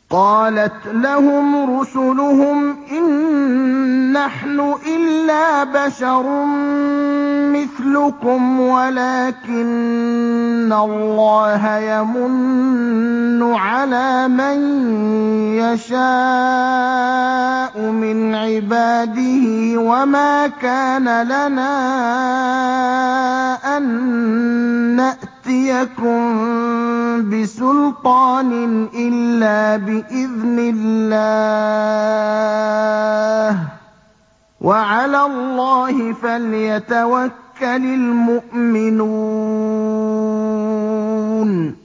قَالَتْ لَهُمْ رُسُلُهُمْ إِن نَّحْنُ إِلَّا بَشَرٌ مِّثْلُكُمْ وَلَٰكِنَّ اللَّهَ يَمُنُّ عَلَىٰ مَن يَشَاءُ مِنْ عِبَادِهِ ۖ وَمَا كَانَ لَنَا أَن نَّأْتِيَكُم بِسُلْطَانٍ إِلَّا بِإِذْنِ اللَّهِ ۚ وَعَلَى اللَّهِ فَلْيَتَوَكَّلِ الْمُؤْمِنُونَ